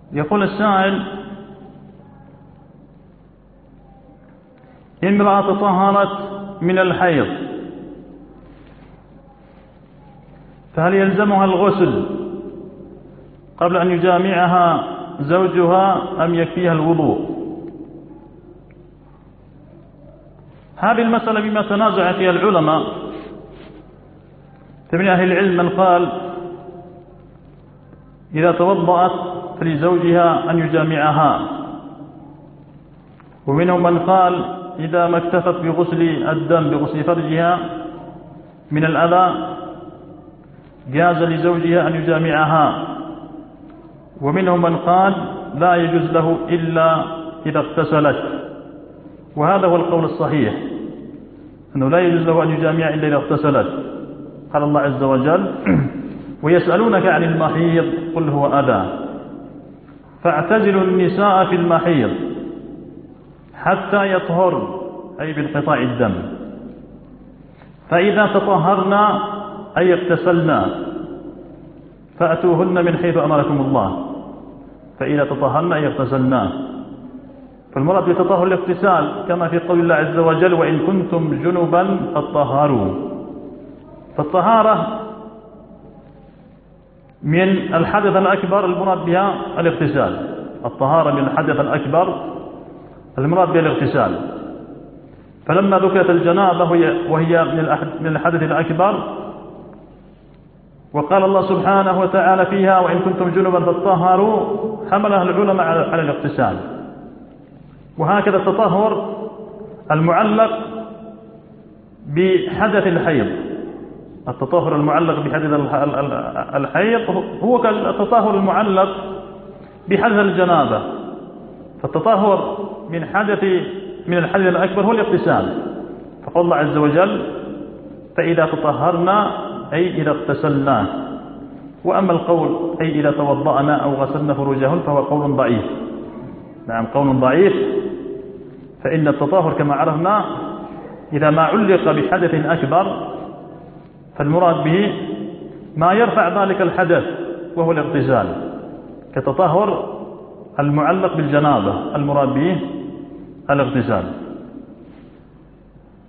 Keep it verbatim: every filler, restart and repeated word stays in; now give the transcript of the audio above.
يقول السائل: امرأة طهرت من الحيض، فهل يلزمها الغسل قبل أن يجامعها زوجها أم يكفيها الوضوء؟ هذه المسألة بما تنازع فيها العلماء، فمن أهل العلم من قال إذا توضأت فلزوجها أن يجامعها، ومنهم من قال إذا ما اكتفت بغسل الدم بغسل فرجها من الأذى جاز لزوجها أن يجامعها، ومنهم من قال لا يجوز له إلا إذا اغتسلت، وهذا هو القول الصحيح، أنه لا يجوز له أن يجامع إلا إذا اغتسلت. قال الله عز وجل: ويسألونك عن المحيض قل هو أذى فاعتزلوا النساء في المحيض حتى يطهرن، أي بانقطاع الدم، فإذا تطهرنا أي اغتسلنا فأتوهن من حيث أمركم الله، فإذا تطهرن أي اغتسلنا. فالمراد بالتطهر الاغتسال كما في قول الله عز وجل: وإن كنتم جنبا فطهروا. فالطهارة من الحدث الأكبر المراد بها الاغتسال، الطهارة من الحدث الأكبر المراد بها الاغتسال. فلما ذكرت الجنابة وهي من الحدث الأكبر، وقال الله سبحانه وتعالى فيها: وإن كنتم جنبا فطهروا، حملها العلماء على الاغتسال. وهكذا التطهر المعلق بحدث الحيض، التطهر المعلق بحدث الحيض هو كالتطهر المعلق بحدث الجنابة. فالتطهر من حدث من الحدث الأكبر هو الاغتسال، فقال الله عز وجل: فإذا تطهرنا أي إذا اغتسلنا. وأما القول أي إذا توضأنا أو غسلنا فروجهن فهو قول ضعيف. نعم، قول ضعيف، فإن التطهر كما عرفنا إذا ما علق بحدث أكبر فالمراد به ما يرفع ذلك الحدث وهو الاغتسال، كتطهر المعلق بالجنابة المراد به الاغتسال.